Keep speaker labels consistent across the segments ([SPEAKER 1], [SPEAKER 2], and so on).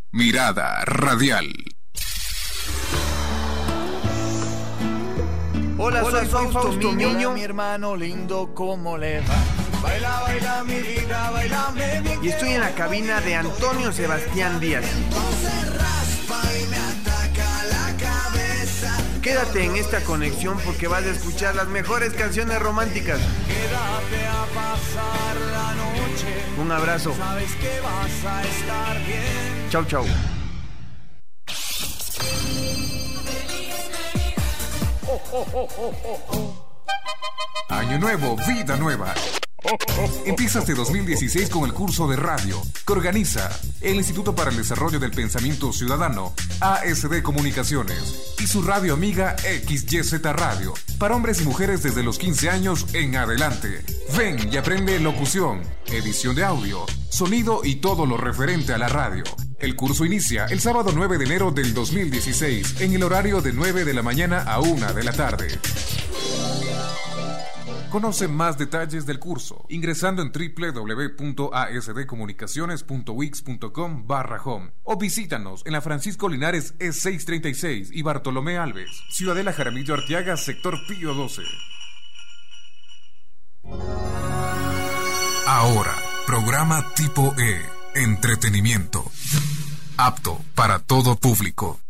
[SPEAKER 1] Mirada Radial.
[SPEAKER 2] Hola, soy Fausto Miño.
[SPEAKER 3] Mi hermano lindo, ¿cómo le va? Baila, baila mi vida, bailame bien.
[SPEAKER 2] Y estoy en la cabina de Antonio Sebastián Díaz. Quédate en esta conexión porque vas a escuchar las mejores canciones románticas.
[SPEAKER 3] Quédate a pasar la noche.
[SPEAKER 2] Un abrazo.
[SPEAKER 3] Sabes que vas a estar bien.
[SPEAKER 2] Chau, chau.
[SPEAKER 1] Año nuevo, vida nueva. Empieza este 2016 con el curso de radio que organiza el Instituto para el Desarrollo del Pensamiento Ciudadano, ASD Comunicaciones, y su radio amiga XYZ Radio, para hombres y mujeres desde los 15 años en adelante. Ven y aprende locución, edición de audio, sonido y todo lo referente a la radio. El curso inicia el sábado 9 de enero del 2016 en el horario de 9 de la mañana a 1 de la tarde. Conoce más detalles del curso ingresando en www.asdcomunicaciones.wix.com/home o visítanos en la Francisco Linares E636 y Bartolomé Alves, Ciudadela Jaramillo Arteaga, sector Pío 12. Ahora, programa tipo E, entretenimiento, apto para todo público.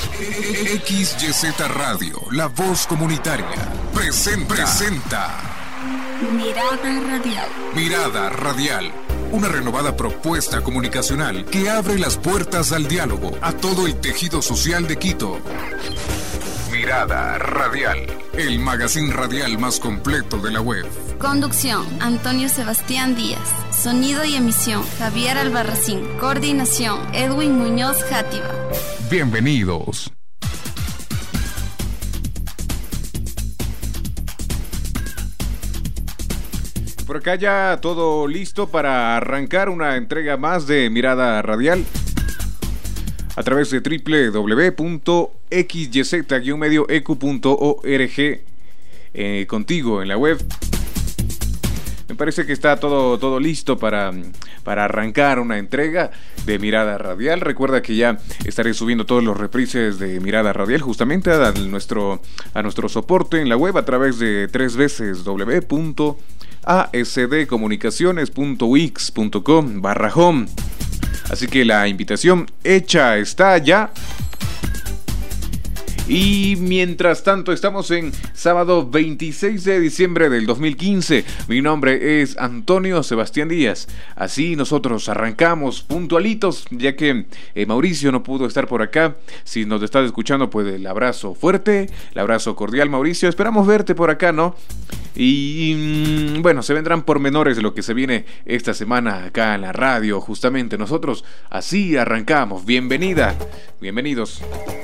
[SPEAKER 1] XYZ Radio, la voz comunitaria, presenta
[SPEAKER 4] Mirada Radial.
[SPEAKER 1] Mirada Radial, una renovada propuesta comunicacional que abre las puertas al diálogo a todo el tejido social de Quito. Mirada Radial, el magazine radial más completo de la web.
[SPEAKER 4] Conducción, Antonio Sebastián Díaz. Sonido y emisión, Javier Albarracín. Coordinación, Edwin Muñoz Játiva.
[SPEAKER 1] Bienvenidos.
[SPEAKER 5] Por acá ya todo listo para arrancar una entrega más de Mirada Radial a través de www.xyz-medioecu.org, contigo en la web. Me parece que está todo listo para arrancar una entrega de Mirada Radial. Recuerda que ya estaré subiendo todos los reprises de Mirada Radial justamente a nuestro soporte en la web a través de 3 veces www.asdcomunicaciones.wix.com/home. Así que la invitación hecha está ya. Y mientras tanto estamos en sábado 26 de diciembre del 2015. Mi nombre es Antonio Sebastián Díaz. Así nosotros arrancamos puntualitos, ya que Mauricio no pudo estar por acá. Si nos estás escuchando, pues el abrazo fuerte, el abrazo cordial, Mauricio. Esperamos verte por acá, ¿no? Y bueno, se vendrán pormenores de lo que se viene esta semana acá en la radio. Justamente nosotros así arrancamos. Bienvenida, bienvenidos.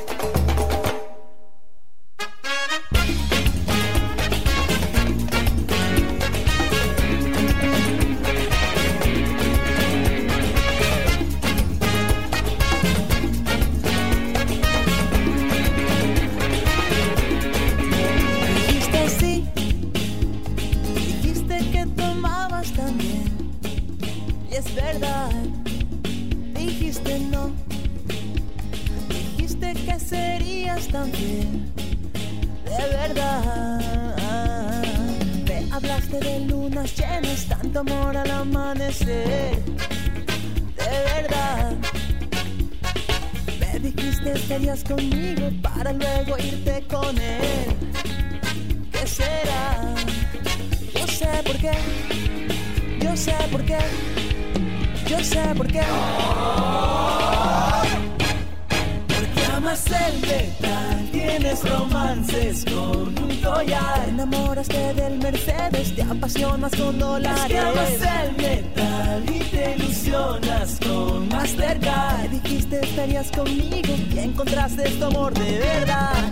[SPEAKER 6] También, de verdad, me hablaste de lunas llenas, tanto amor al amanecer, de verdad, me dijiste estarías conmigo para luego irte con él. ¿Qué será? Yo sé por qué, yo sé por qué, yo sé por qué. Amas el metal, tienes romances con un collar. Te enamoraste del Mercedes, te apasionas con dólares. Es que amas el metal y te ilusionas con Mastercard. Me dijiste estarías conmigo y encontraste tu amor de verdad.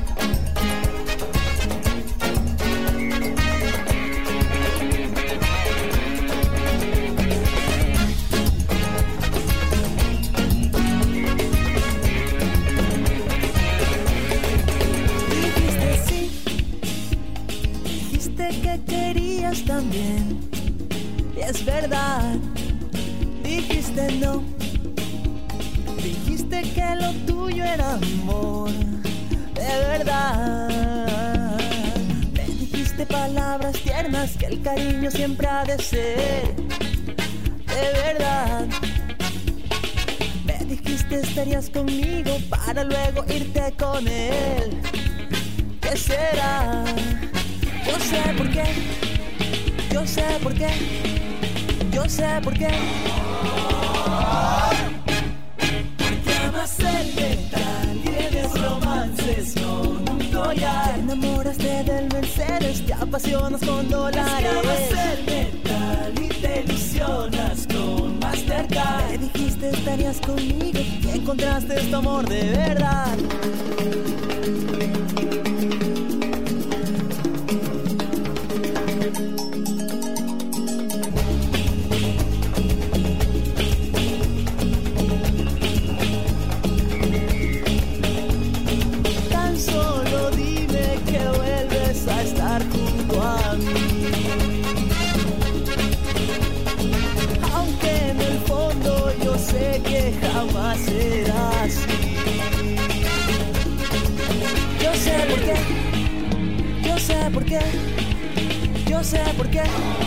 [SPEAKER 6] También, y es verdad, dijiste no, dijiste amor, de verdad. Me dijiste palabras tiernas, que el cariño siempre ha de ser, de verdad. Me dijiste estarías conmigo para luego irte con él. ¿Qué será? Yo sé por qué, yo sé por qué, yo sé por qué. Porque amas el metal, tienes romances con un collar. Te enamoraste del Mercedes, te apasionas con dólares. Porque amas el metal y te ilusionas con Mastercard. Me dijiste estarías conmigo y encontraste este amor de verdad. Jamás será así. Yo sé por qué, yo sé por qué, yo sé por qué.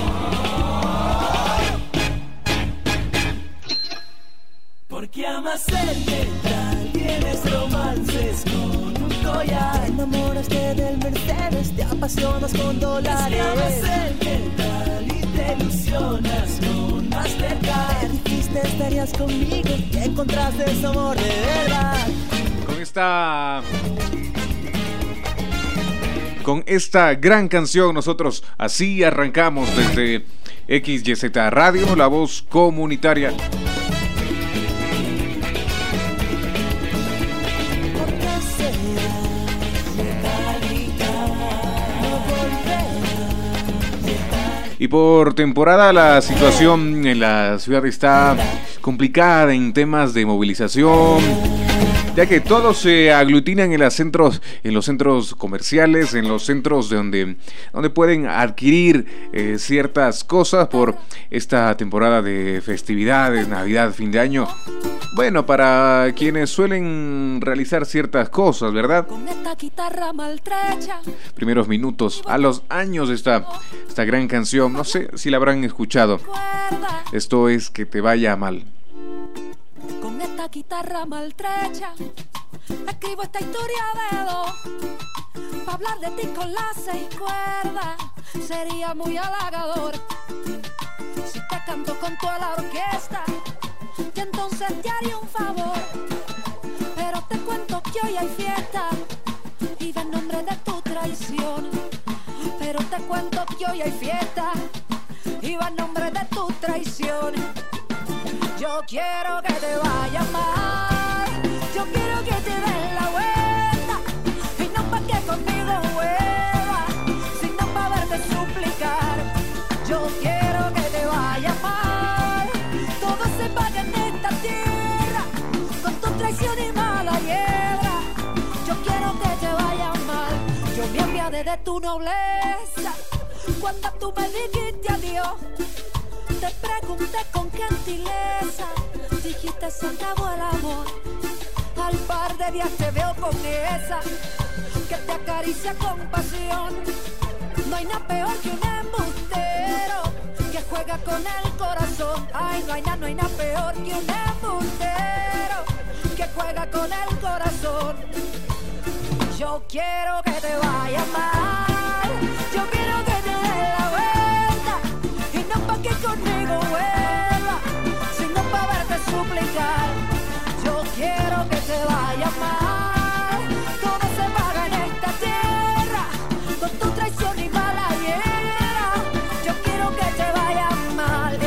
[SPEAKER 6] Porque amas el metal, tienes romances con un collar. Te enamoraste del Mercedes, te apasionas con dólares. Porque amas el metal y te ilusionas con Mastercard. Me dijiste estarías conmigo y encontraste ese amor de verdad.
[SPEAKER 5] Con esta gran canción nosotros así arrancamos desde XYZ Radio, la voz comunitaria. Y por temporada la situación en la ciudad está complicada en temas de movilización, ya que todos se aglutinan en los centros comerciales, en los centros donde pueden adquirir ciertas cosas por esta temporada de festividades, Navidad, fin de año. Bueno, para quienes suelen realizar ciertas cosas, ¿verdad?
[SPEAKER 6] Con esta guitarra maltrecha.
[SPEAKER 5] Primeros minutos, a los años de esta gran canción, no sé si la habrán escuchado. Esto es Que te vaya mal.
[SPEAKER 6] Con esta guitarra maltrecha escribo esta historia de dos. Pa' hablar de ti con las 6 cuerdas sería muy halagador. Si te canto con toda la orquesta, y entonces te haría un favor. Pero te cuento que hoy hay fiesta y va en nombre de tu traición. Pero te cuento que hoy hay fiesta y va en nombre de tu traición. Yo quiero que te vaya mal, yo quiero que te den la vuelta, y no pa' que conmigo vuelva, sino pa' verte suplicar. Yo quiero que te vaya mal, todo se paga en esta tierra, con tu traición y mala hiedra. Yo quiero que te vaya mal, yo me apiadé de tu nobleza, cuando tú me dijiste adiós. Te pregunté con gentileza, dijiste se acabó el amor. Al par de días te veo con esa que te acaricia con pasión. No hay nada peor que un embustero que juega con el corazón. Ay, no hay nada peor que un embustero que juega con el corazón. Yo quiero que te vaya mal, yo quiero que te dé la vuelta, y no pa' que conmigo vuelva, sino pa' verte suplicar. Yo quiero que te vaya mal, todo se paga en esta tierra, con tu traición y mala hiera. Yo quiero que te vaya mal.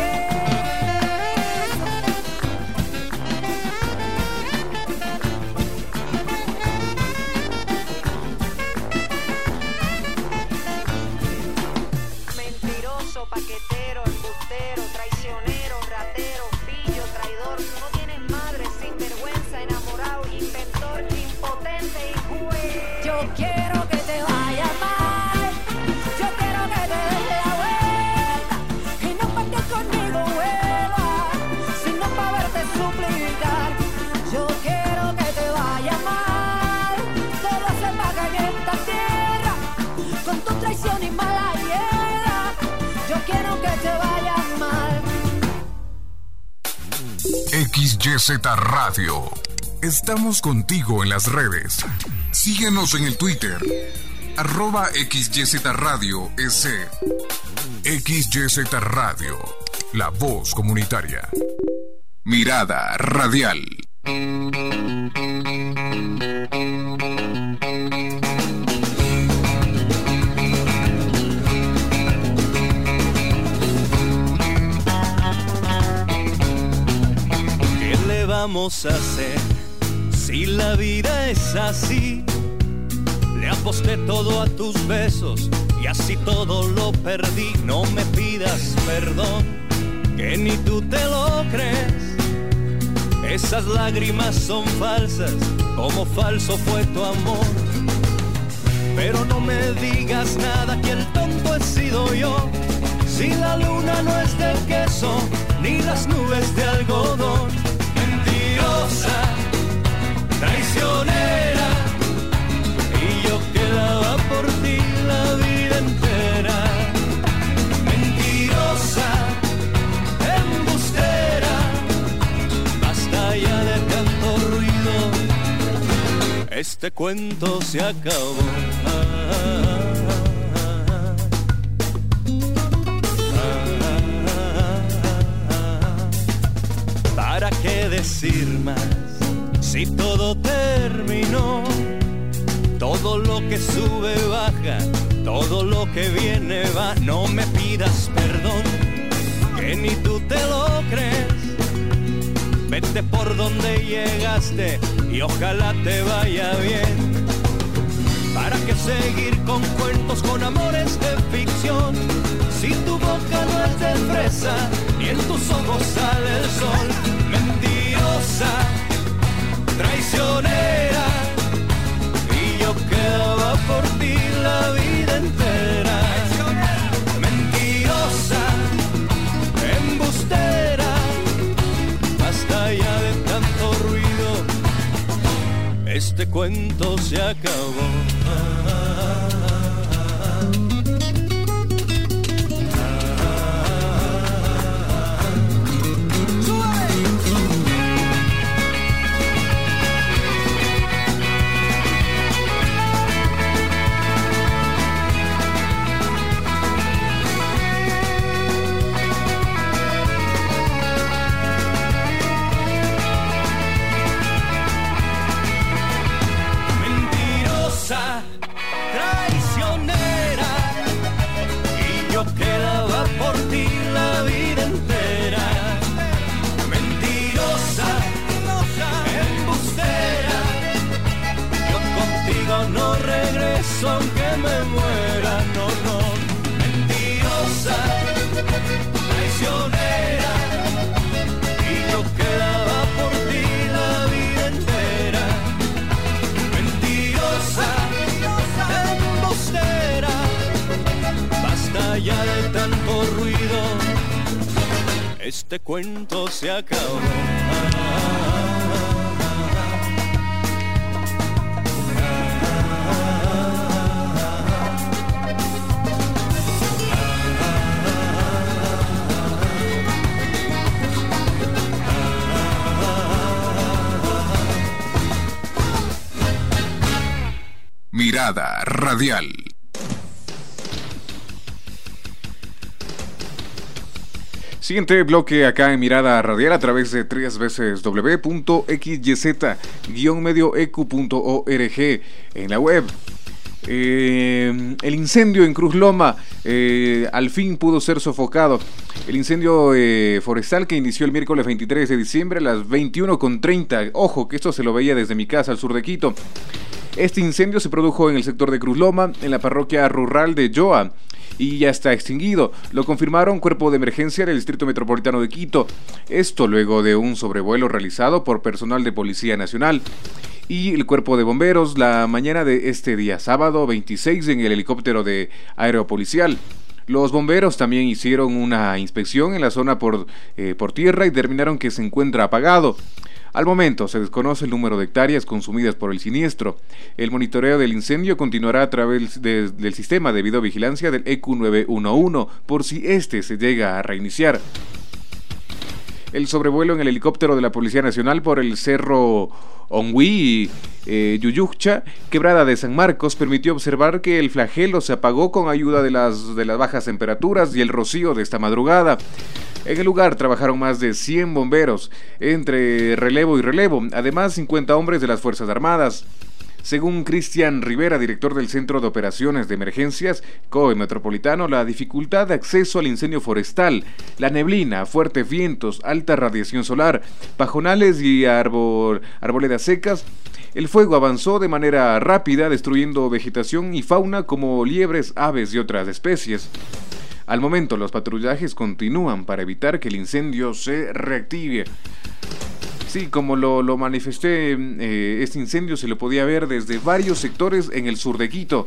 [SPEAKER 7] Mentiroso, paquetero, embustero, traicionero, ratero, pillo, traidor. Tú no tienes madre, sinvergüenza, enamorado, inventor, impotente y juez.
[SPEAKER 6] Yo quiero que te vaya mal, yo quiero que te des la vuelta, y no pa' que conmigo vuelva, sino pa' verte suplicar. Yo quiero que te vaya mal.
[SPEAKER 1] XYZ Radio. Estamos contigo en las redes. Síguenos en el Twitter, @XYZ Radio S. XYZ Radio, la voz comunitaria. Mirada Radial.
[SPEAKER 3] ¿Qué le vamos a hacer si la vida es así? Le aposté todo a tus besos y así todo lo perdí. No me pidas perdón, que ni tú te lo crees. Esas lágrimas son falsas, como falso fue tu amor. Pero no me digas nada, que el tonto he sido yo. Si la luna no es de queso, ni las nubes de algodón. Mentirosa, traicionera, y yo quedaba por ti la vida entera. Mentirosa, embustera, basta ya de tanto ruido, este cuento se acabó. ¿Para qué decir más si todo terminó? Todo lo que sube baja, todo lo que viene va. No me pidas perdón, que ni tú te lo crees. Vete por donde llegaste y ojalá te vaya bien. ¿Para qué seguir con cuentos, con amores de ficción? Si tu boca no es de fresa, ni en tus ojos sale el sol. Mentirosa, traicionera, y yo quedaba por ti la vida entera. Mentirosa, embustera, basta ya de tanto ruido, este cuento se acabó. Traicionera, y yo quedaba por ti la vida entera. Mentirosa, embustera, yo contigo no regreso aunque me muera, no, no. Mentirosa, traicionera, y yo quedaba por ti la vida entera. Mentirosa, embustera, basta ya de tanto ruido, este cuento se acabó.
[SPEAKER 1] Mirada Radial.
[SPEAKER 5] Siguiente bloque acá en Mirada Radial a través de www.xyz-medioeq.org en la web. El incendio en Cruz Loma al fin pudo ser sofocado. El incendio forestal que inició el miércoles 23 de diciembre a las 21:30. Ojo, que esto se lo veía desde mi casa al sur de Quito. Este incendio se produjo en el sector de Cruz Loma, en la parroquia rural de Yoa, y ya está extinguido. Lo confirmaron Cuerpo de Emergencia del Distrito Metropolitano de Quito. Esto luego de un sobrevuelo realizado por personal de Policía Nacional y el Cuerpo de Bomberos la mañana de este día, sábado 26, en el helicóptero de aeropolicial. Los bomberos también hicieron una inspección en la zona por tierra y determinaron que se encuentra apagado. Al momento se desconoce el número de hectáreas consumidas por el siniestro. El monitoreo del incendio continuará a través del sistema de videovigilancia del EQ 911 por si este se llega a reiniciar. El sobrevuelo en el helicóptero de la Policía Nacional por el cerro Onhui y Yuyucha, quebrada de San Marcos, permitió observar que el flagelo se apagó con ayuda de las bajas temperaturas y el rocío de esta madrugada. En el lugar trabajaron más de 100 bomberos, entre relevo y relevo, además 50 hombres de las Fuerzas Armadas. Según Cristian Rivera, director del Centro de Operaciones de Emergencias COE Metropolitano, la dificultad de acceso al incendio forestal, la neblina, fuertes vientos, alta radiación solar, pajonales y arboledas secas, el fuego avanzó de manera rápida, destruyendo vegetación y fauna como liebres, aves y otras especies. Al momento, los patrullajes continúan para evitar que el incendio se reactive. Sí, como lo manifesté, este incendio se lo podía ver desde varios sectores en el sur de Quito.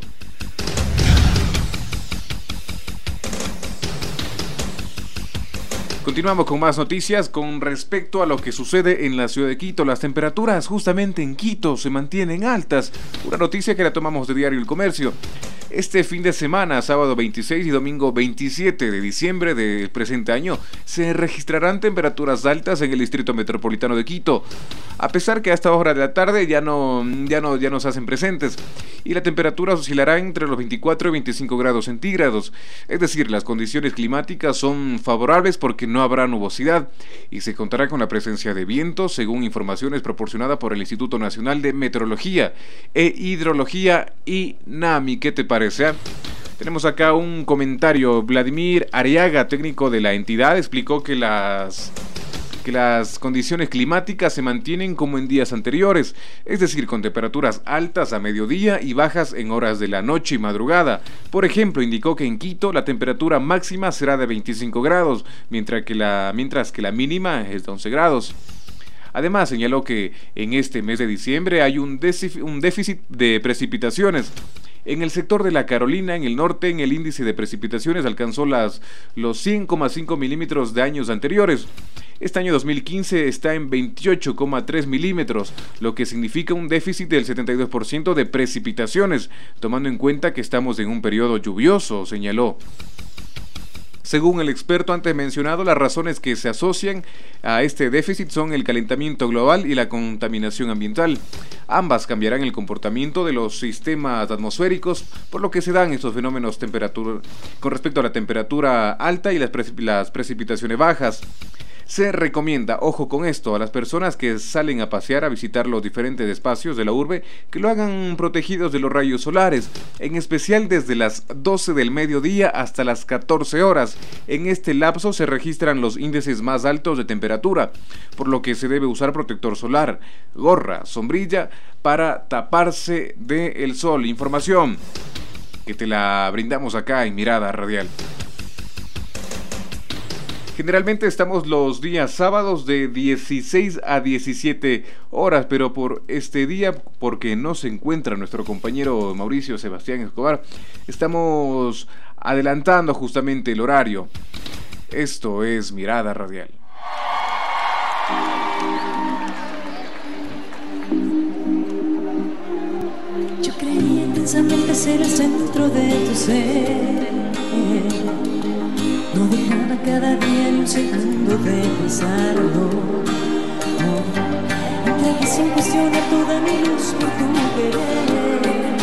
[SPEAKER 5] Continuamos con más noticias con respecto a lo que sucede en la ciudad de Quito. Las temperaturas justamente en Quito se mantienen altas. Una noticia que la tomamos de Diario El Comercio. Este fin de semana, sábado 26 y domingo 27 de diciembre del presente año, se registrarán temperaturas altas en el distrito metropolitano de Quito, a pesar que a esta hora de la tarde ya no se hacen presentes, y la temperatura oscilará entre los 24 y 25 grados centígrados, es decir, las condiciones climáticas son favorables porque no habrá nubosidad, y se contará con la presencia de vientos, según informaciones proporcionadas por el Instituto Nacional de Meteorología e Hidrología, INAMI. ¿Qué te parece? Tenemos acá un comentario. Vladimir Ariaga, técnico de la entidad, explicó que las condiciones climáticas se mantienen como en días anteriores, es decir, con temperaturas altas a mediodía y bajas en horas de la noche y madrugada. Por ejemplo, indicó que en Quito la temperatura máxima será de 25 grados, mientras que la mínima es de 11 grados. Además, señaló que en este mes de diciembre hay un déficit de precipitaciones. En el sector de la Carolina, en el norte, en el índice de precipitaciones alcanzó los 100,5 milímetros de años anteriores. Este año 2015 está en 28,3 milímetros, lo que significa un déficit del 72% de precipitaciones, tomando en cuenta que estamos en un periodo lluvioso, señaló. Según el experto antes mencionado, las razones que se asocian a este déficit son el calentamiento global y la contaminación ambiental. Ambas cambiarán el comportamiento de los sistemas atmosféricos, por lo que se dan estos fenómenos con respecto a la temperatura alta y las precipitaciones bajas. Se recomienda, ojo con esto, a las personas que salen a pasear, a visitar los diferentes espacios de la urbe, que lo hagan protegidos de los rayos solares, en especial desde las 12 del mediodía hasta las 14 horas. En este lapso se registran los índices más altos de temperatura, por lo que se debe usar protector solar, gorra, sombrilla, para taparse del sol. Información que te la brindamos acá en Mirada Radial. Generalmente estamos los días sábados de 16 a 17 horas, pero por este día, porque no se encuentra nuestro compañero Mauricio Sebastián Escobar, estamos adelantando justamente el horario. Esto es Mirada Radial.
[SPEAKER 6] Yo creía intensamente ser el centro de tu ser. No dejaba cada día ni un segundo de pensarlo. Entregué sin cuestionar toda mi luz por tu querer.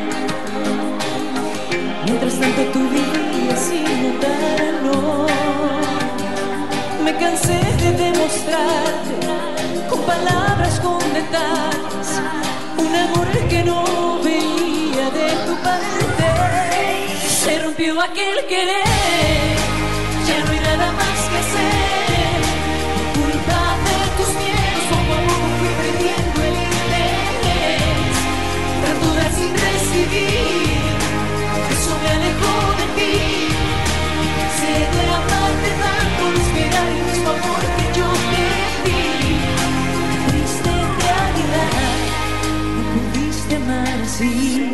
[SPEAKER 6] Mientras tanto tú vivías sin notarlo. Me cansé de demostrarte con palabras, con detalles, un amor que no veía de tu parte. Se rompió aquel querer. Ya no hay nada más que hacer. Por culpa de tus miedos, poco a poco fui perdiendo el interés. Tanto dar sin recibir, eso me alejó de ti. Sé de amarte tanto, no esperar el mismo amor que yo te di. Triste realidad, no pudiste amar así.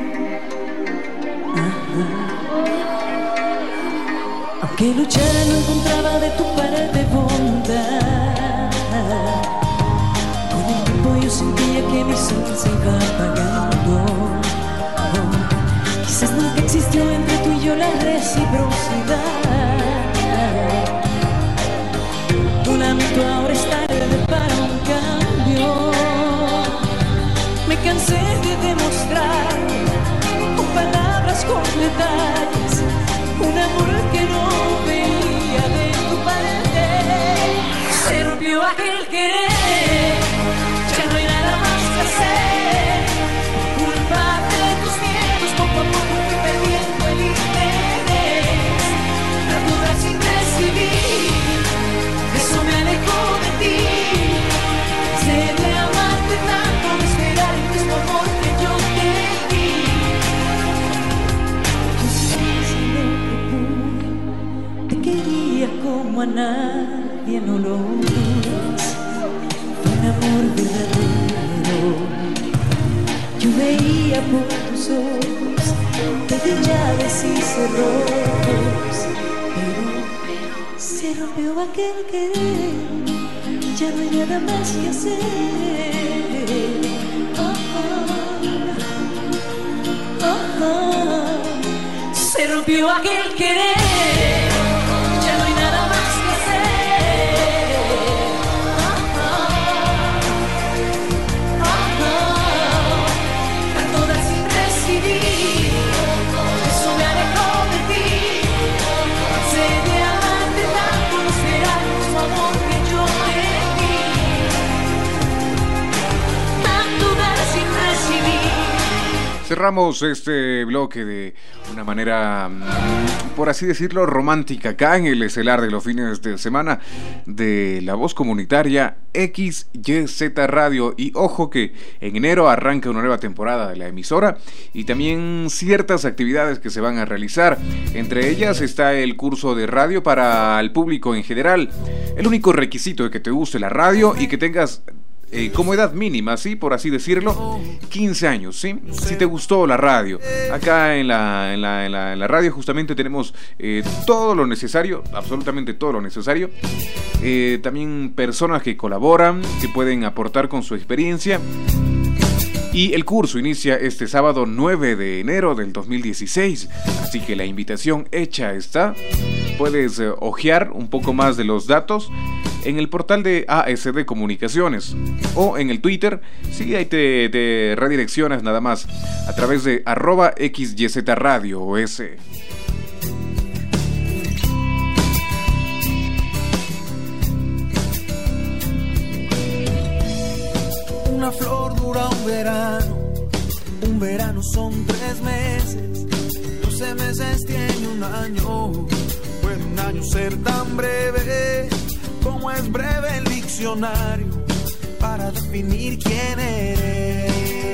[SPEAKER 6] Que luchara no encontraba de tu parte bondad. Con el tiempo yo sentía que mi sol se iba apagando. Quizás nunca existió entre tú y yo la reciprocidad. Una sé de demostrar con palabras, con detalles, un amor que no veía de tu parte. Se rompió aquel querer, ya no hay nada más que hacer. Culpable de tus miedos, poco a poco fui perdiendo el interés. Las dudas sin recibir, eso me alejó de ti. Sé de amarte tanto, de esperar el mismo amor que yo te di. Yo hice lo que pude, te quería como a nadie, no lo dudes. Fue un amor verdadero. Yo veía por tus ojos, te llaves y cerrojos, pero se rompió aquel querer. Ya no hay nada más que hacer. Se rompió aquel querer. Ya no hay nada más que hacer. Tanto dar sin recibir, eso me alejó de ti. Sé de amarte tanto, no esperar el mismo amor que yo te di. Tanto dar sin recibir.
[SPEAKER 5] Cerramos este bloque de una manera, por así decirlo, romántica, acá en el estelar de los fines de semana de la voz comunitaria XYZ Radio. Y ojo que en enero arranca una nueva temporada de la emisora y también ciertas actividades que se van a realizar. Entre ellas está el curso de radio para el público en general. El único requisito es que te guste la radio y que tengas como edad mínima, ¿sí? Por así decirlo, 15 años, ¿sí? Si te gustó la radio. Acá en la radio justamente tenemos todo lo necesario, absolutamente todo lo necesario. También personas que colaboran, que pueden aportar con su experiencia. Y el curso inicia este sábado 9 de enero del 2016, así que la invitación hecha está. Puedes hojear un poco más de los datos en el portal de ASD Comunicaciones o en el Twitter. Sí, ahí te redireccionas nada más a través de @XYZ Radio OS.
[SPEAKER 8] Una flor dura un verano son 3 meses, 12 meses tiene un año. Puede un año ser tan breve como es breve el diccionario para definir quién eres.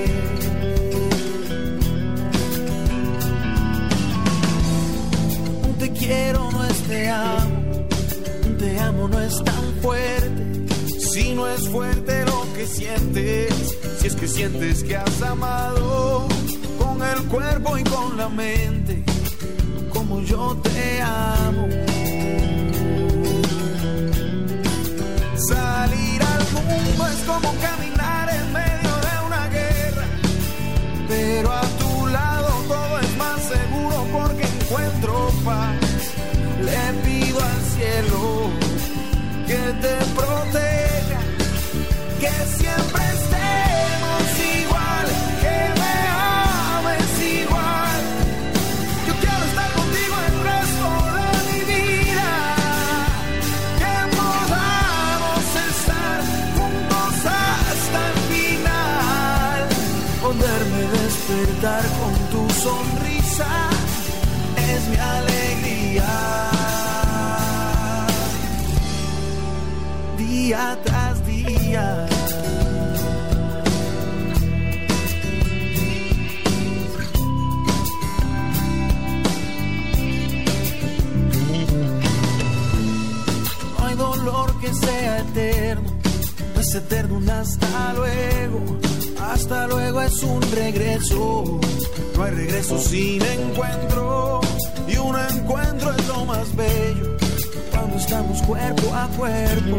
[SPEAKER 8] Un te quiero no es te amo, un te amo no es tan fuerte. Si no es fuerte lo que sientes, si es que sientes que has amado con el cuerpo y con la mente, como yo te amo. Salir al mundo es como caminar en medio de una guerra, pero a tu lado todo es más seguro porque encuentro paz. Le pido al cielo que te proteja, que siempre estemos igual, que me ames igual. Yo quiero estar contigo el resto de mi vida, que podamos estar juntos hasta el final. Poderme despertar con tu sonrisa es mi alegría. Día tras día. No hay dolor que sea eterno, no es eterno un hasta luego es un regreso. No hay regreso sin encuentro, y un encuentro es lo más bello cuando estamos cuerpo a cuerpo.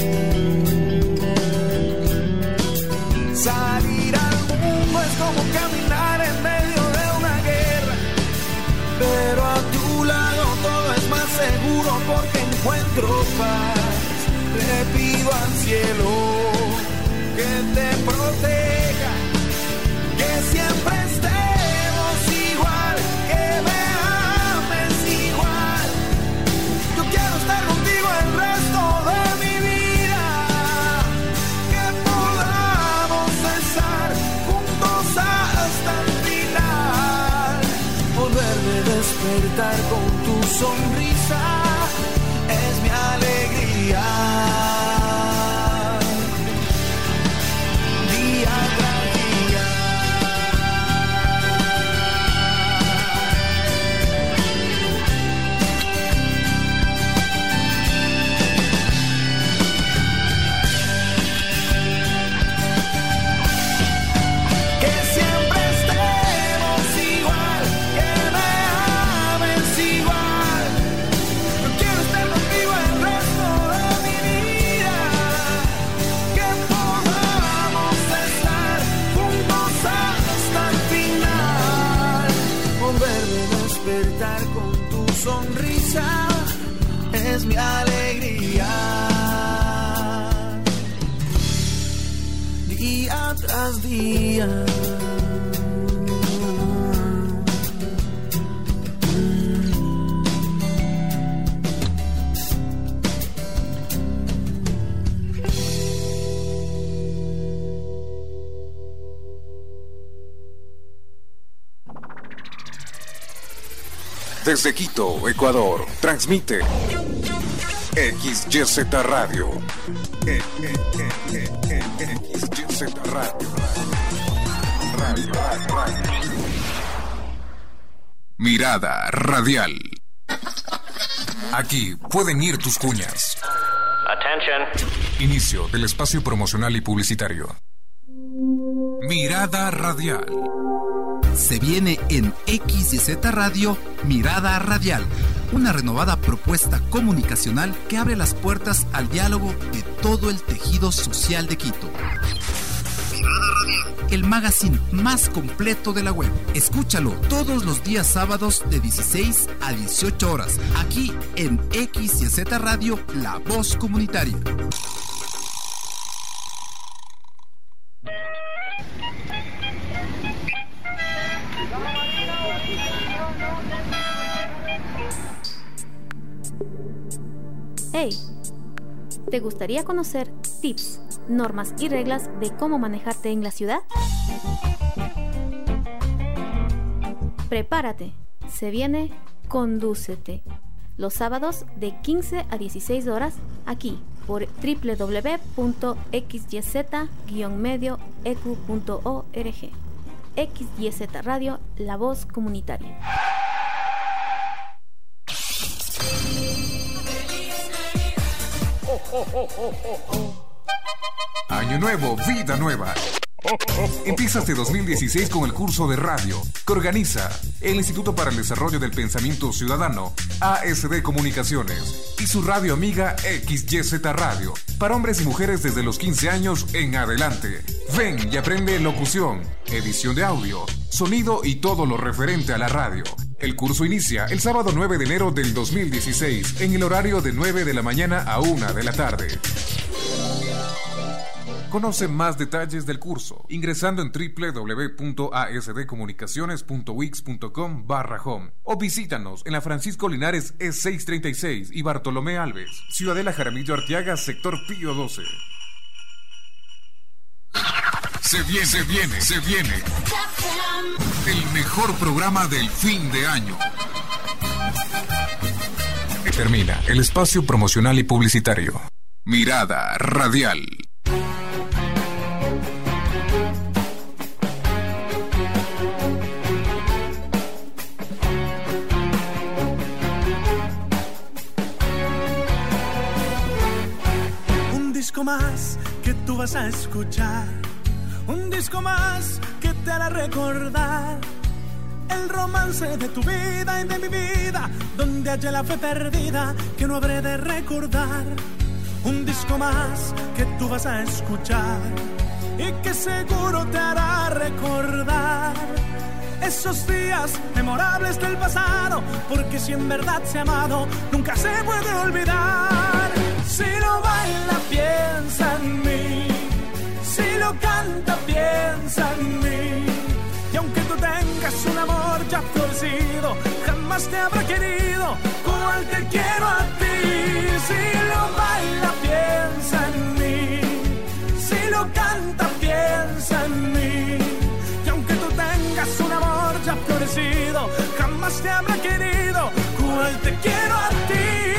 [SPEAKER 8] Salir al mundo es como caminar en medio de una guerra, pero a tu lado todo es más seguro porque encuentro paz. Le pido al cielo que te proteja, despertar con tu sonrisa es mi alegría. Día tras día. Que siempre estemos igual, que me ames igual. No quiero estar contigo el resto de mi vida. Que podamos estar juntos hasta el final. Volverme a despertar con tu sonrisa es mi alegría. Día tras día.
[SPEAKER 1] Desde Quito, Ecuador, transmite XYZ Radio. XYZ Radio. Mirada Radial. Aquí pueden ir tus cuñas.
[SPEAKER 9] Attention.
[SPEAKER 1] Inicio del espacio promocional y publicitario. Mirada Radial.
[SPEAKER 10] Se viene en XYZ Radio Mirada Radial, una renovada propuesta comunicacional que abre las puertas al diálogo de todo el tejido social de Quito. Mirada Radial, el magazine más completo de la web. Escúchalo todos los días sábados de 16 a 18 horas, aquí en XYZ Radio, La Voz Comunitaria.
[SPEAKER 11] Hey, ¿te gustaría conocer tips, normas y reglas de cómo manejarte en la ciudad? Prepárate, se viene Condúcete, los sábados de 15 a 16 horas aquí por www.xyz-medioeq.org. XYZ Radio, La Voz Comunitaria.
[SPEAKER 1] Año nuevo, vida nueva. Empieza este 2016 con el curso de radio que organiza el Instituto para el Desarrollo del Pensamiento Ciudadano, ASD Comunicaciones, y su radio amiga XYZ Radio, para hombres y mujeres desde los 15 años en adelante. Ven y aprende locución, edición de audio, sonido y todo lo referente a la radio. El curso inicia el sábado 9 de enero del 2016 en el horario de 9 de la mañana a 1 de la tarde. Conoce más detalles del curso ingresando en www.asdcomunicaciones.wix.com/home o visítanos en la Francisco Linares E636 y Bartolomé Alves, Ciudadela Jaramillo Arteaga, sector Pío 12. Se viene el mejor programa del fin de año. Termina el espacio promocional y publicitario. Mirada Radial.
[SPEAKER 8] Un disco más que tú vas a escuchar, un disco más que te hará recordar el romance de tu vida y de mi vida, donde haya la fe perdida que no habré de recordar. Un disco más que tú vas a escuchar y que seguro te hará recordar esos días memorables del pasado, porque si en verdad se ha amado, nunca se puede olvidar. Si lo baila, piensa en mí. Si lo canta, piensa en mí. Y aunque tú tengas un amor ya florecido, jamás te habrá querido cual te quiero a ti. Si lo baila, piensa en mí. Si lo canta, piensa en mí. Y aunque tú tengas un amor ya florecido, jamás te habrá querido te quiero a ti.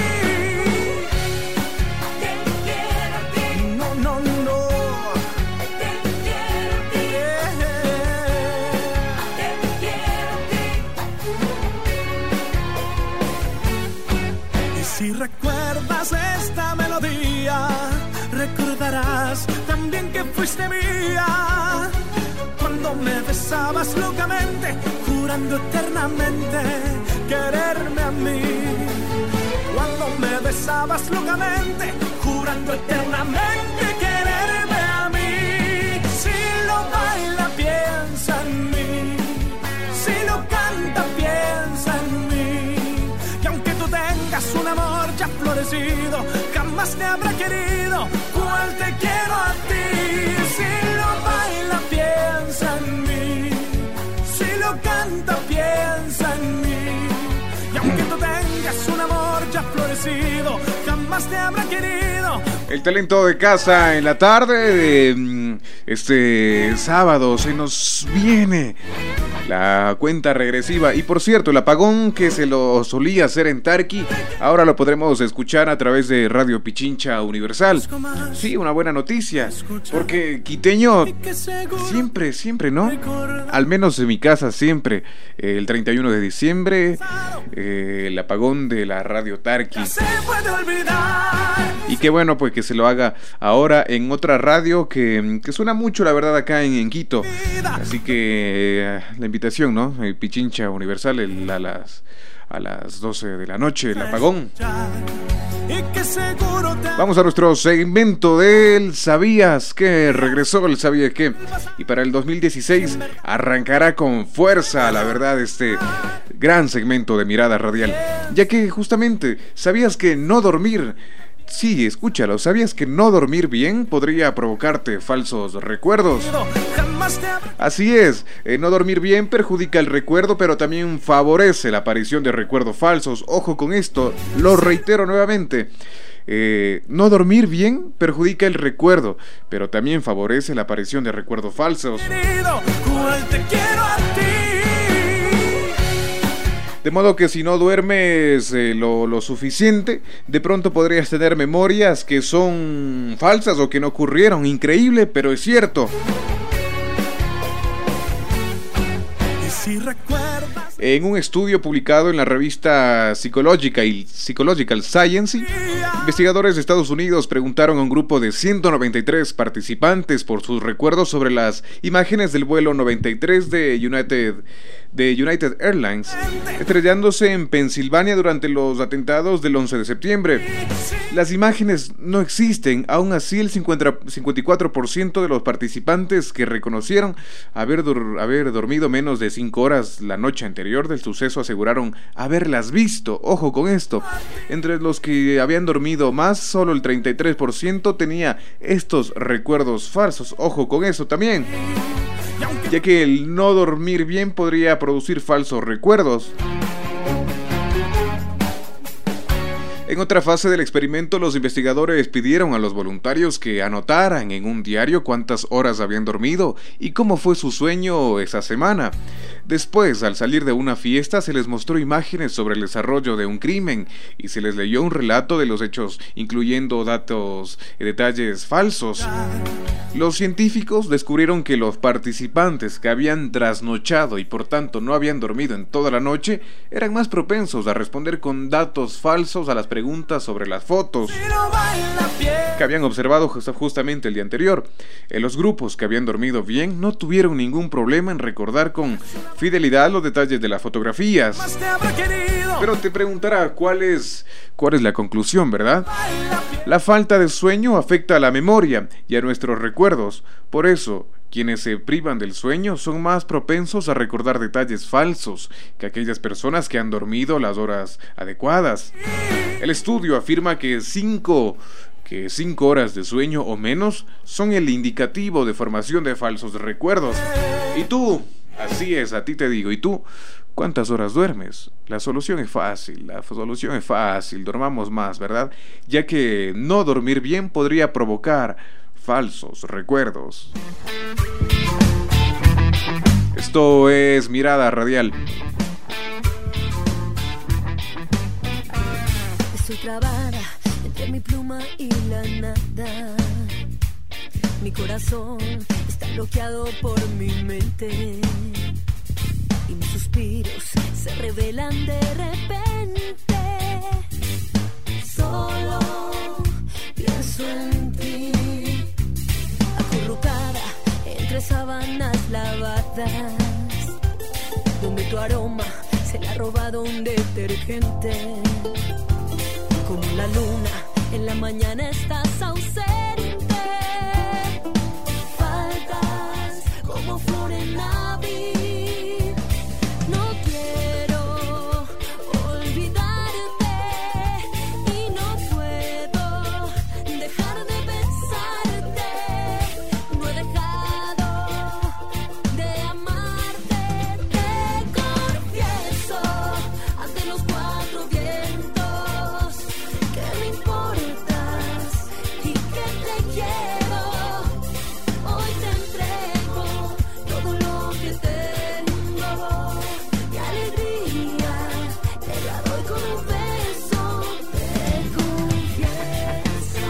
[SPEAKER 8] Si recuerdas esta melodía, recordarás también que fuiste mía. Cuando me besabas locamente, jurando eternamente quererme a mí. Cuando me besabas locamente, jurando eternamente quererme a mí. Si lo baila, piensa en mí. Si lo canta, piensa en mí. Y aunque tú tengas un amor ya florecido, jamás te habrá querido cual te quiero a ti. Si lo baila, piensa en mí. Si lo canta, piensa en mí. Y aunque tú tengas un amor ya florecido, jamás te habrá querido.
[SPEAKER 5] El talento de casa en la tarde de este sábado. Se nos viene la cuenta regresiva. Y por cierto, el apagón que se lo solía hacer en Tarqui, ahora lo podremos escuchar a través de Radio Pichincha Universal. Sí, una buena noticia, porque quiteño siempre, ¿no? Al menos en mi casa siempre, el 31 de diciembre, el apagón de la Radio Tarqui. Y qué bueno pues que se lo haga ahora en otra radio que suena mucho, la verdad, acá en Quito. Así que la invitación, ¿no? Pichincha Universal a las 12 de la noche, el apagón. Vamos a nuestro segmento del ¿Sabías qué? Regresó el ¿Sabías qué? Y para el 2016 arrancará con fuerza, la verdad, este gran segmento de Mirada Radial. Ya que justamente, ¿sabías que no dormir? Sí, escúchalo, ¿sabías que no dormir bien podría provocarte falsos recuerdos? Así es, no dormir bien perjudica el recuerdo, pero también favorece la aparición de recuerdos falsos. Ojo con esto, lo reitero nuevamente. No dormir bien perjudica el recuerdo, pero también favorece la aparición de recuerdos falsos. De modo que si no duermes lo suficiente, de pronto podrías tener memorias que son falsas o que no ocurrieron. Increíble, pero es cierto. En un estudio publicado en la revista Psychological Science, investigadores de Estados Unidos preguntaron a un grupo de 193 participantes por sus recuerdos sobre las imágenes del vuelo 93 de United Airlines, estrellándose en Pensilvania durante los atentados del 11 de septiembre. Las imágenes no existen, aún así el 54% de los participantes que reconocieron haber dormido menos de 5 horas la noche anterior del suceso aseguraron haberlas visto. Ojo con esto, entre los que habían dormido más, solo el 33% tenía estos recuerdos falsos. Ojo con eso también, ya que el no dormir bien podría producir falsos recuerdos. En otra fase del experimento, los investigadores pidieron a los voluntarios que anotaran en un diario cuántas horas habían dormido y cómo fue su sueño esa semana. Después, al salir de una fiesta, se les mostró imágenes sobre el desarrollo de un crimen y se les leyó un relato de los hechos, incluyendo detalles falsos. Los científicos descubrieron que los participantes que habían trasnochado y por tanto no habían dormido en toda la noche eran más propensos a responder con datos falsos a las preguntas sobre las fotos que habían observado justamente el día anterior. Los grupos que habían dormido bien no tuvieron ningún problema en recordar con fidelidad los detalles de las fotografías. Pero te preguntará cuál es la conclusión, ¿verdad? La falta de sueño afecta a la memoria y a nuestros recuerdos. Por eso, quienes se privan del sueño son más propensos a recordar detalles falsos que aquellas personas que han dormido las horas adecuadas. El estudio afirma que 5 horas de sueño o menos son el indicativo de formación de falsos recuerdos. ¿Y tú? Así es, a ti te digo, ¿y tú? ¿Cuántas horas duermes? La solución es fácil, dormamos más, ¿verdad? Ya que no dormir bien podría provocar falsos recuerdos. Esto es Mirada Radial.
[SPEAKER 12] Estoy trabada entre mi pluma y la nada. Mi corazón está bloqueado por mi mente y mis suspiros se revelan de repente. Solo pienso en ti, acurrucada entre sábanas lavadas, donde tu aroma se le ha robado un detergente. Como la luna en la mañana estás ausente, faltas como flor en abril. No quiero olvidarte y no puedo dejar de pensarte. No he dejado de amarte. Te confieso ante los cuatro vientos que me importas y que te quiero. Hoy te entrego todo lo que tengo. Mi alegría te la doy con un beso. Te confieso.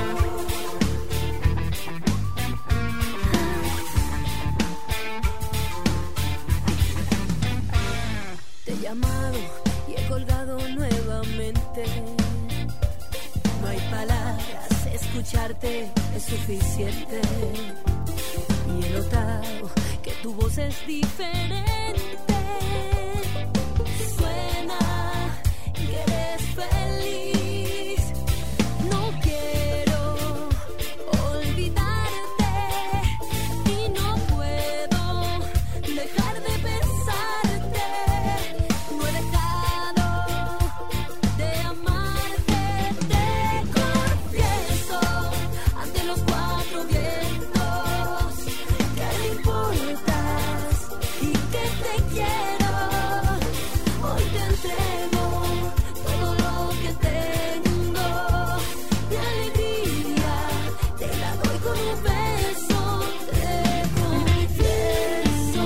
[SPEAKER 12] Te he llamado y he colgado nuevamente. No hay palabras, escucharte es suficiente. Y he notado que tu voz es diferente. Suena que eres feliz. No quiero olvidarte y no puedo dejar de pensarte. No he dejado de amarte. Te confieso ante los cuatro vientos que me importas y que te quiero. Hoy te entrego todo lo que tengo. Mi alegría te la doy con un beso. Te confieso.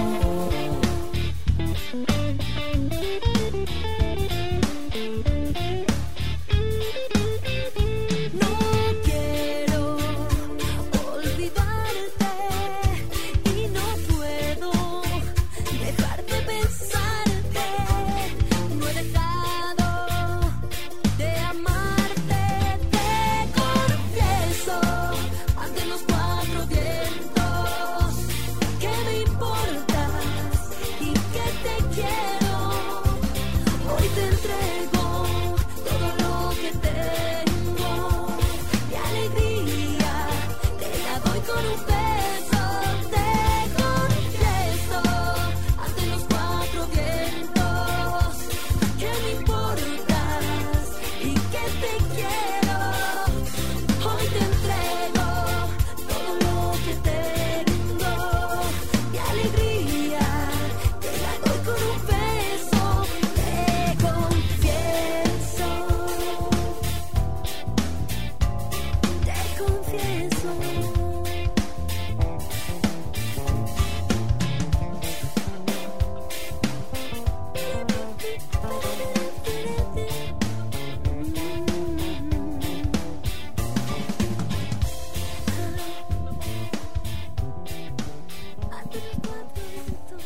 [SPEAKER 12] No quiero olvidarte y no puedo dejar de pensarte. No he dejado de amarte. Te confieso ante los cuatro vientos que me importas y que te quiero. Hoy te entrego todo lo que tengo. Mi alegría te la doy con un beso. Te confieso ante los cuatro vientos que me importas y que te quiero. Hoy te entrego todo lo que tengo. Mi alegría te la doy con un beso. Te confieso. Te confieso. Ante los cuatro vientos.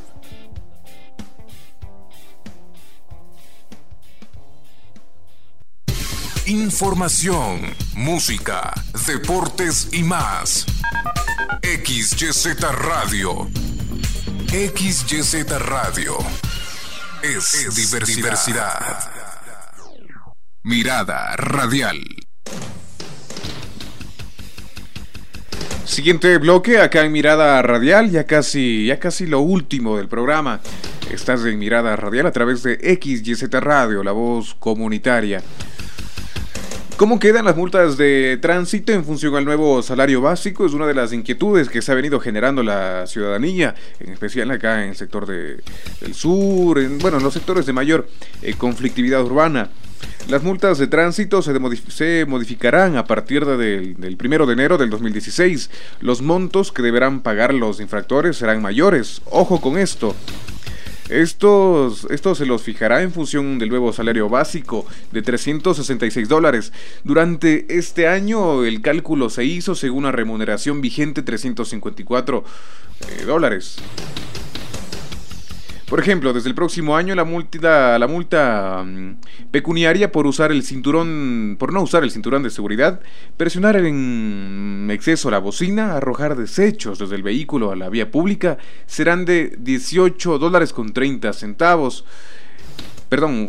[SPEAKER 1] Información, música, deportes y más. XYZ Radio. XYZ Radio. Es diversidad. Mirada radial.
[SPEAKER 5] Siguiente bloque acá en Mirada Radial, ya casi lo último del programa. Estás en Mirada Radial a través de XYZ Radio, la voz comunitaria. ¿Cómo quedan las multas de tránsito en función al nuevo salario básico? Es una de las inquietudes que se ha venido generando la ciudadanía, en especial acá en el sector del sur, en los sectores de mayor conflictividad urbana. Las multas de tránsito se modificarán a partir del 1 de enero del 2016. Los montos que deberán pagar los infractores serán mayores. Ojo con esto. Esto se los fijará en función del nuevo salario básico de $366. Durante este año el cálculo se hizo según la remuneración vigente $354. Por ejemplo, desde el próximo año la multa pecuniaria por no usar el cinturón de seguridad, presionar en exceso la bocina, arrojar desechos desde el vehículo a la vía pública, serán de $18.30. Perdón,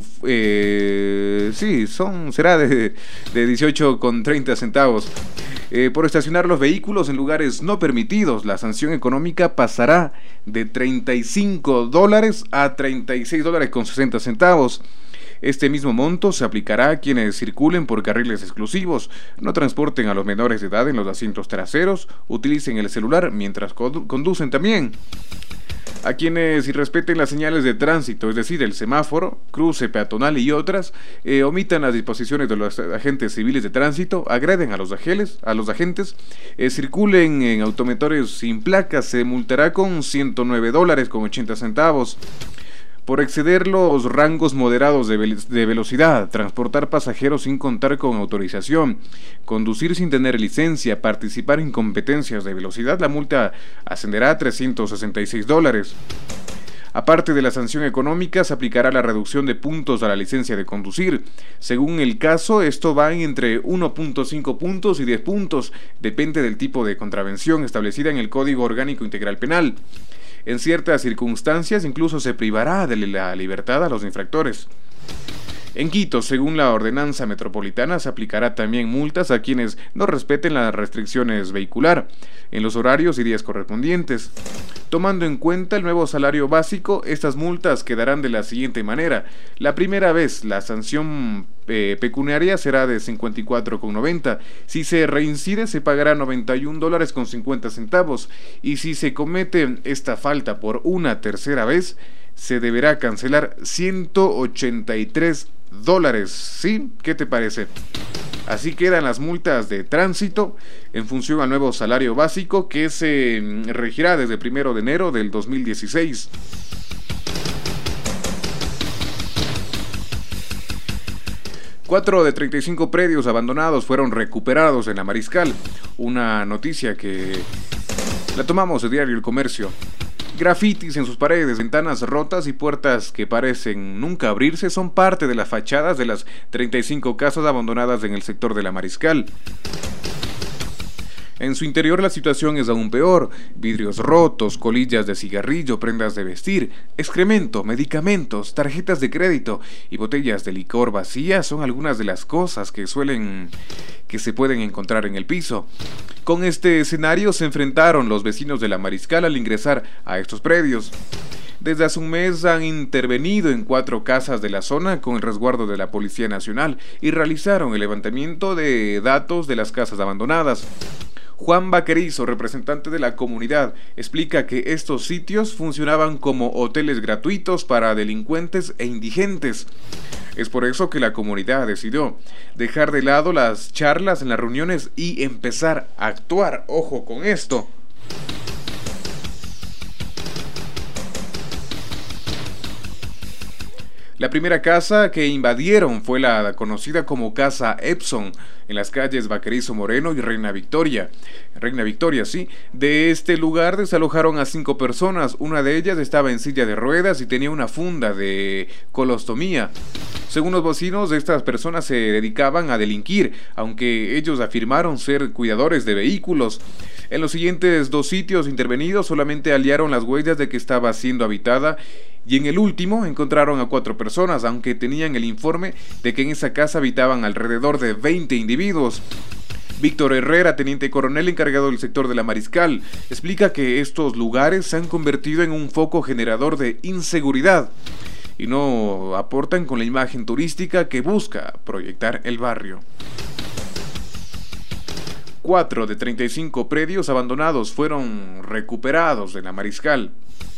[SPEAKER 5] será de 18,30 centavos. Por estacionar los vehículos en lugares no permitidos, la sanción económica pasará de $35 a $36.60 centavos. Este mismo monto se aplicará a quienes circulen por carriles exclusivos, no transporten a los menores de edad en los asientos traseros, utilicen el celular mientras conducen también. A quienes irrespeten las señales de tránsito, es decir, el semáforo, cruce peatonal y otras, omitan las disposiciones de los agentes civiles de tránsito, agreden a los agentes, circulen en automotores sin placas, se multará con $109.80. Por exceder los rangos moderados de velocidad, transportar pasajeros sin contar con autorización, conducir sin tener licencia, participar en competencias de velocidad, la multa ascenderá a $366. Aparte de la sanción económica, se aplicará la reducción de puntos a la licencia de conducir. Según el caso, esto va entre 1.5 puntos y 10 puntos, depende del tipo de contravención establecida en el Código Orgánico Integral Penal. En ciertas circunstancias incluso se privará de la libertad a los infractores. En Quito, según la ordenanza metropolitana, se aplicará también multas a quienes no respeten las restricciones vehicular en los horarios y días correspondientes. Tomando en cuenta el nuevo salario básico, estas multas quedarán de la siguiente manera. La primera vez, la sanción pecuniaria será de $54,90. Si se reincide, se pagará $91.50. Y si se comete esta falta por una tercera vez, se deberá cancelar $183. ¿Sí? ¿Qué te parece? Así quedan las multas de tránsito en función al nuevo salario básico que se regirá desde el 1 de enero del 2016. Cuatro de 35 predios abandonados fueron recuperados en la Mariscal. Una noticia que la tomamos del diario El Comercio. Grafitis en sus paredes, ventanas rotas y puertas que parecen nunca abrirse son parte de las fachadas de las 35 casas abandonadas en el sector de la Mariscal. En su interior la situación es aún peor. Vidrios rotos, colillas de cigarrillo, prendas de vestir, excremento, medicamentos, tarjetas de crédito y botellas de licor vacías son algunas de las cosas que se pueden encontrar en el piso. Con este escenario se enfrentaron los vecinos de la Mariscal al ingresar a estos predios. Desde hace un mes han intervenido en 4 casas de la zona con el resguardo de la Policía Nacional y realizaron el levantamiento de datos de las casas abandonadas. Juan Vaquerizo, representante de la comunidad, explica que estos sitios funcionaban como hoteles gratuitos para delincuentes e indigentes. Es por eso que la comunidad decidió dejar de lado las charlas en las reuniones y empezar a actuar. Ojo con esto. La primera casa que invadieron fue la conocida como Casa Epson, en las calles Vaquerizo Moreno y Reina Victoria, sí. De este lugar desalojaron a 5 personas, una de ellas estaba en silla de ruedas y tenía una funda de colostomía. Según los vecinos, estas personas se dedicaban a delinquir, aunque ellos afirmaron ser cuidadores de vehículos. En los siguientes 2 sitios intervenidos solamente hallaron las huellas de que estaba siendo habitada y en el último encontraron a 4 personas, aunque tenían el informe de que en esa casa habitaban alrededor de 20 individuos. Víctor Herrera, teniente coronel encargado del sector de la Mariscal, explica que estos lugares se han convertido en un foco generador de inseguridad y no aportan con la imagen turística que busca proyectar el barrio. 4 de 35 predios abandonados fueron recuperados en la Mariscal.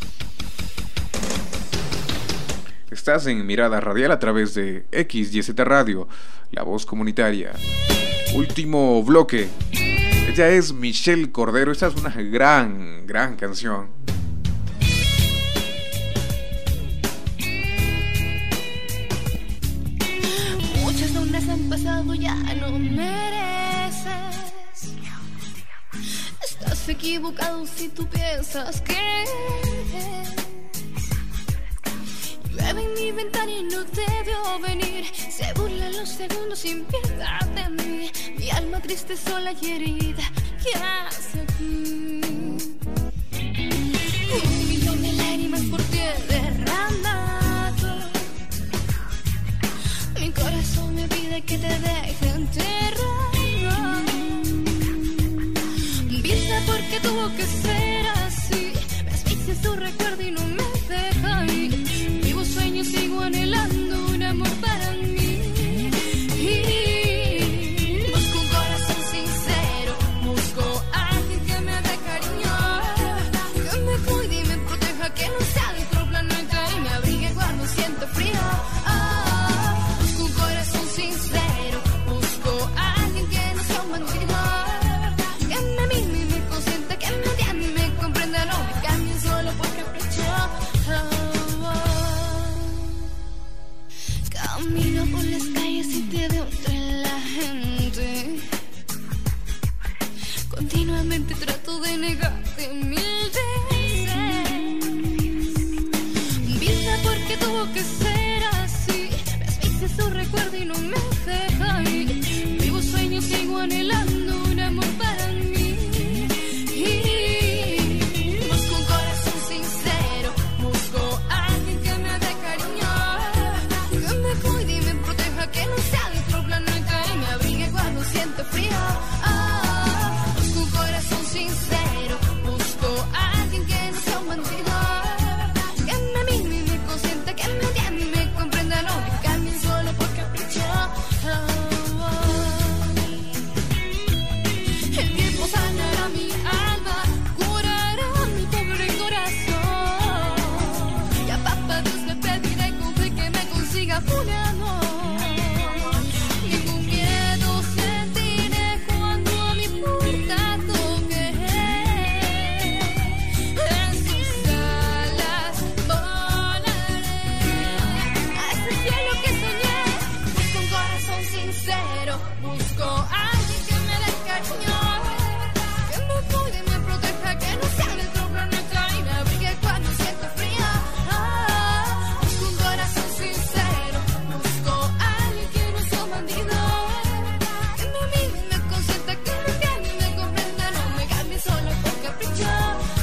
[SPEAKER 5] Estás en Mirada Radial a través de XYZ Radio, la voz comunitaria. Último bloque. Ella es Michelle Cordero. Esta es una gran canción.
[SPEAKER 13] han pasado ya no mereces. Estás equivocado si tú piensas que llueve en mi ventana y no te veo venir. Se burlan los segundos sin piedad de mí. Mi alma triste, sola y herida, ¿qué hace aquí? 1.000.000 de lágrimas por ti he derramado. Mi corazón me pide que te deje enterrar. Piensa por qué tuvo que ser así. Me asfixia tu recuerdo y no me deja ir. Vivo sueños, sigo anhelando un amor para mí. Busco un corazón sincero, busco a alguien que me dé cariño, que me cuide y me proteja, que no sea de otro planeta y me abrigue cuando siento frío. Busco un corazón sincero, busco a alguien que no sea un bandido, que me mime y me consienta, que me entienda y me comprenda, no me cambien solo por capricho. Camino por las calles y te veo entre la gente. Continuamente trato de negarte 1000 veces. Piensa por qué tuvo que ser así. Me asfixia su recuerdo y no me deja ir. Vivo sueños, sigo anhelando un amor para mí. Busco un corazón sincero, busco a alguien que me dé cariño, que me cuide y me proteja, que no sea de otro planeta y me abrigue cuando siento frío. Busco un corazón sincero, busco a alguien que no sea un bandido, que me mime y me consienta, que me entienda y me comprenda, no me cambien solo por capricho. El tiempo sanará mi alma, curará mi pobre corazón. Y a papá Dios le pediré con fe que me consiga un amor. Ningún miedo sentiré cuando a mi puerta toque. En sus alas volaré a ese cielo que soñé. Busco un corazón sincero, busco a alguien que me dé cariño, que me cuide y me proteja, que no sea de otro planeta y me abrigue cuando siento frío. Busco un corazón sincero, busco a alguien que no sea un bandido, que me mime y me consienta, que me entienda y me comprenda, no me cambie solo por capricho.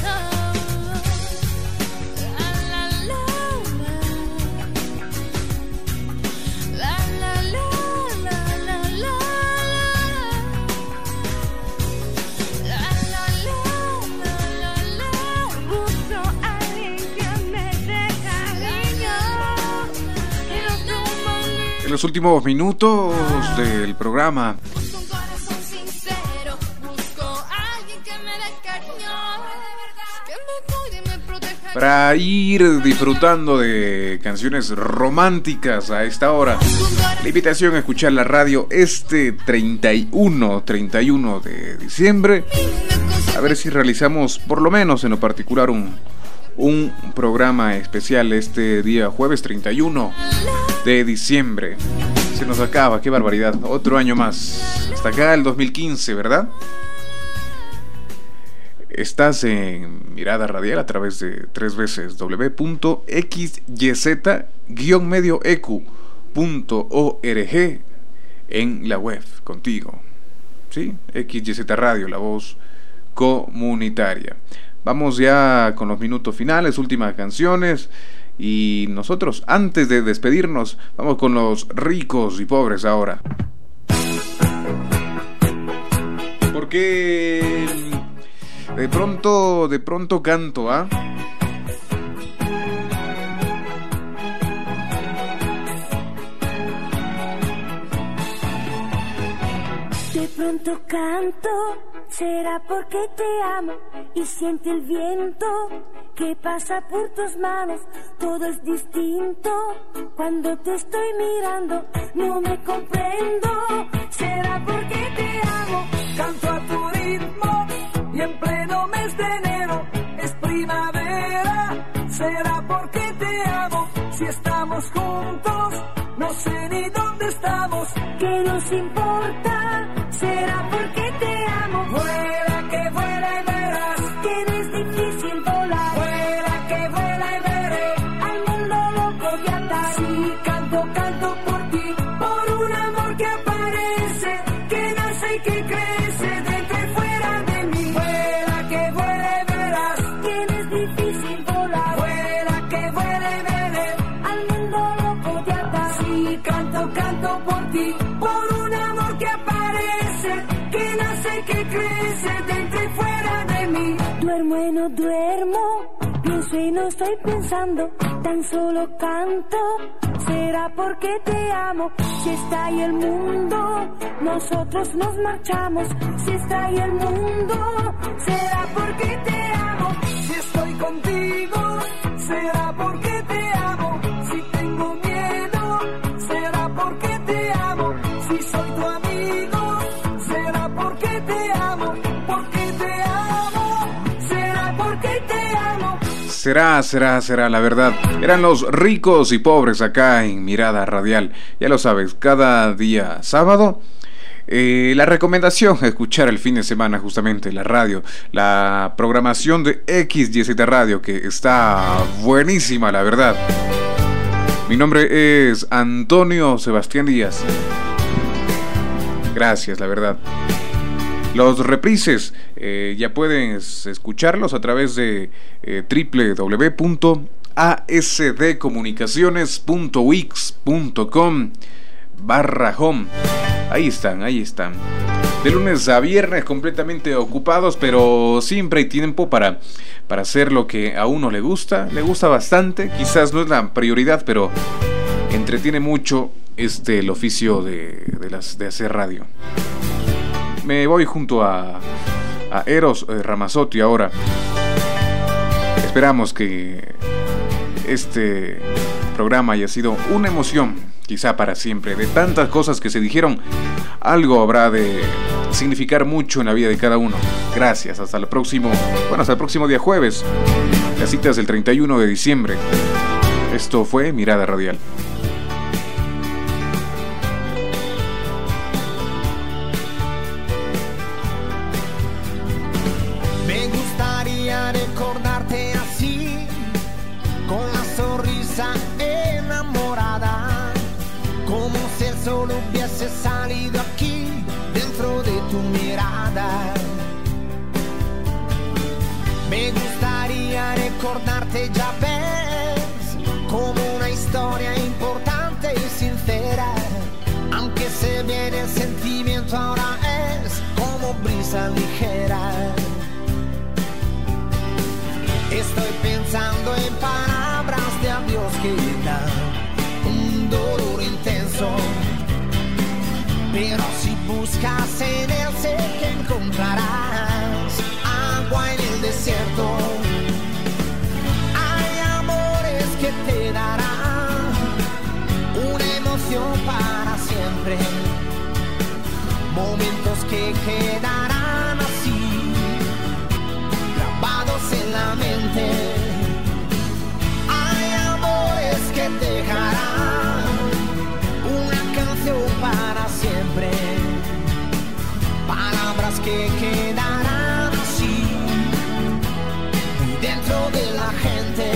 [SPEAKER 5] En los últimos minutos del programa, para ir disfrutando de canciones románticas a esta hora, la invitación a escuchar la radio este 31 de diciembre. A ver si realizamos, por lo menos en lo particular, un programa especial este día jueves 31 de diciembre. Se nos acaba, qué barbaridad, otro año más. Hasta acá el 2015, ¿verdad? Estás en Mirada Radial a través de 3 veces www.xyz-medioeq.org en la web contigo. ¿Sí? XYZ Radio, la voz comunitaria. Vamos ya con los minutos finales, últimas canciones. Y nosotros, antes de despedirnos, vamos con los ricos y pobres ahora. Porque de pronto canto, ¿ah?
[SPEAKER 14] De pronto canto, será porque te amo y siente el viento que pasa por tus manos. Todo es distinto cuando te estoy mirando. No me comprendo, será porque te amo.
[SPEAKER 8] Canto a tu ritmo y en pleno mes de enero es primavera. Será porque te amo. Si estamos juntos, no sé ni dónde estamos.
[SPEAKER 14] Querido Pienso y no estoy pensando, tan solo canto. Será porque te amo. Si está ahí el mundo, nosotros nos marchamos. Si está ahí el mundo, será porque te amo.
[SPEAKER 8] Si estoy contigo, será porque te amo. Si tengo miedo, será porque te amo. Si soy tu amigo, será porque te amo. Porque te amo, será porque te amo.
[SPEAKER 5] Será, la verdad. Eran los ricos y pobres acá en Mirada Radial. Ya lo sabes, cada día sábado. La recomendación, escuchar el fin de semana justamente la radio, la programación de XYZ Radio, que está buenísima, la verdad. Mi nombre es Antonio Sebastián Díaz. Gracias, la verdad. Los reprises ya puedes escucharlos a través de www.asdcomunicaciones.wix.com/home. Ahí están. De lunes a viernes completamente ocupados, pero siempre hay tiempo para hacer lo que a uno le gusta bastante. Quizás no es la prioridad, pero entretiene mucho el oficio de hacer radio. Me voy junto a Eros Ramazzotti ahora. Esperamos que este programa haya sido una emoción, quizá para siempre. De tantas cosas que se dijeron, algo habrá de significar mucho en la vida de cada uno. Gracias, hasta el próximo día jueves. La cita es el 31 de diciembre. Esto fue Mirada Radial.
[SPEAKER 8] Recordarte así, con la sonrisa enamorada, como si el sol hubiese salido aquí dentro de tu mirada. Me gustaría recordarte, ya ves, como una historia importante y sincera, aunque se viene el sentimiento ahora es como brisa ligera. Estoy pensando en palabras de adiós que dan un dolor intenso, pero si buscas en él sé que encontrarás agua en el desierto. Hay amores que te darán una emoción para siempre, momentos que quedarán así en la mente. Hay amores que dejarán una canción para siempre, palabras que quedarán así muy dentro de la gente.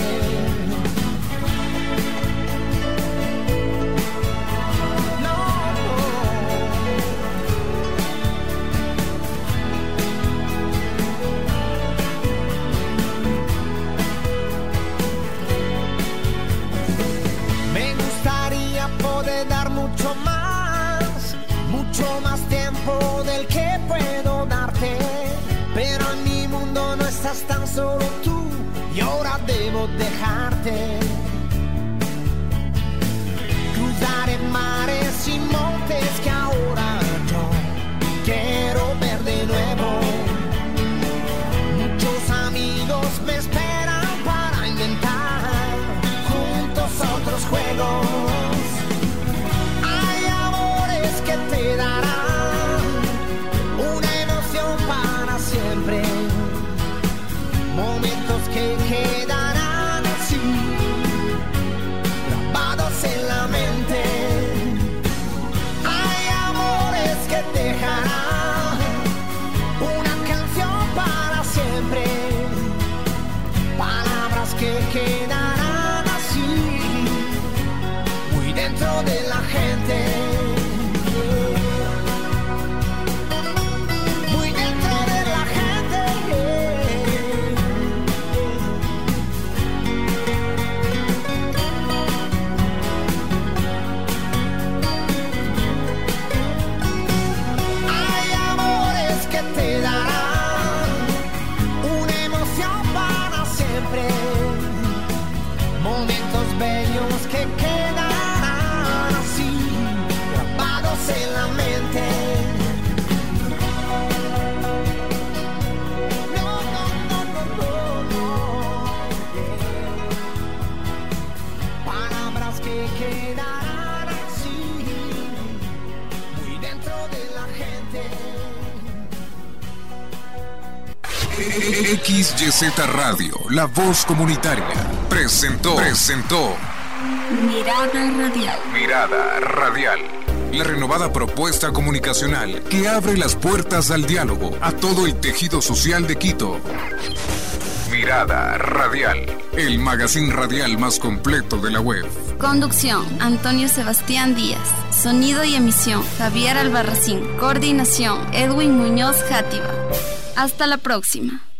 [SPEAKER 8] Mucho más tiempo del que puedo darte, pero en mi mundo no estás tan solo tú y ahora debo dejarte. Cruzaré mares y montes que ahora yo quiero ver de nuevo. Muchos amigos me esperan para inventar juntos otros juegos. Que te darán una emoción para siempre, momentos que quedarán así grabados en la mente. Hay amores que dejarán una canción para siempre, palabras que quedarán así muy dentro de la gente. Te darán una emoción para siempre. sueños que quedarán así, grabados en la mente. Quedarán así, muy dentro de la gente.
[SPEAKER 1] XYZ Radio, la voz comunitaria, presentó
[SPEAKER 4] Mirada Radial.
[SPEAKER 1] Mirada Radial. La renovada propuesta comunicacional que abre las puertas al diálogo a todo el tejido social de Quito. Mirada Radial, el magazine radial más completo de la web.
[SPEAKER 4] Conducción, Antonio Sebastián Díaz. Sonido y emisión, Javier Albarracín. Coordinación, Edwin Muñoz Játiva. Hasta la próxima.